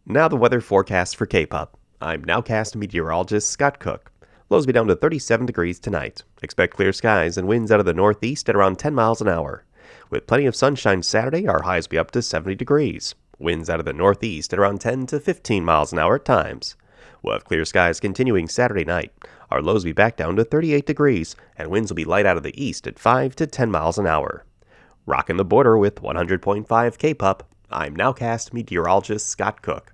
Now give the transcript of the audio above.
Now the weather forecast for K-Pop. I'm Nowcast meteorologist Scott Cook. Lows be down to 37 degrees tonight. Expect clear skies and winds out of the northeast at around 10 miles an hour. With plenty of sunshine Saturday, our highs be up to 70 degrees. Winds out of the northeast at around 10 to 15 miles an hour at times. We'll have clear skies continuing Saturday night. Our lows be back down to 38 degrees, and winds will be light out of the east at 5 to 10 miles an hour. Rocking the border with 100.5 K-Pop, I'm Nowcast meteorologist Scott Cook.